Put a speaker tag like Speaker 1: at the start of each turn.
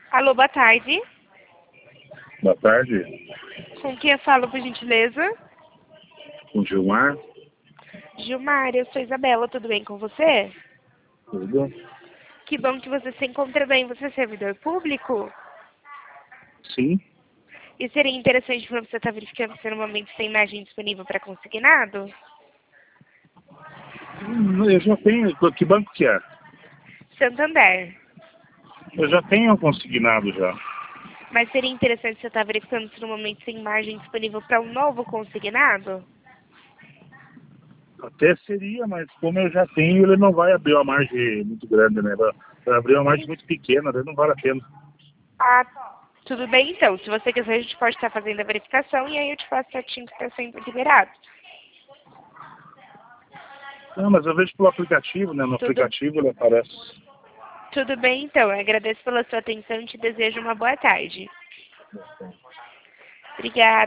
Speaker 1: Alô, boa tarde.
Speaker 2: Boa tarde,
Speaker 1: Com quem eu falo, por gentileza?
Speaker 2: com Gilmar.
Speaker 1: Gilmar, eu sou Isabela, tudo bem com você?
Speaker 2: Tudo?
Speaker 1: Que bom que você se encontra bem. Você é servidor público?
Speaker 2: Sim.
Speaker 1: E seria interessante para você estar verificando se no momento tem imagem disponível para consignado?
Speaker 2: Eu já tenho. Que banco que é?
Speaker 1: Santander.
Speaker 2: Eu já tenho consignado já.
Speaker 1: Mas seria interessante você estar verificando se no momento tem margem disponível para um novo consignado?
Speaker 2: Até seria, mas como eu já tenho, ele não vai abrir uma margem muito grande, né? Vai abrir uma margem muito pequena, daí não vale a pena.
Speaker 1: Ah, tudo bem então. Se você quiser, a gente pode estar fazendo a verificação e aí eu te faço certinho que está sendo liberado.
Speaker 2: Não, mas eu vejo pelo aplicativo, né? No
Speaker 1: Tudo,
Speaker 2: aplicativo ele aparece.
Speaker 1: tudo bem então. Eu agradeço pela sua atenção e te desejo uma boa tarde. Obrigada.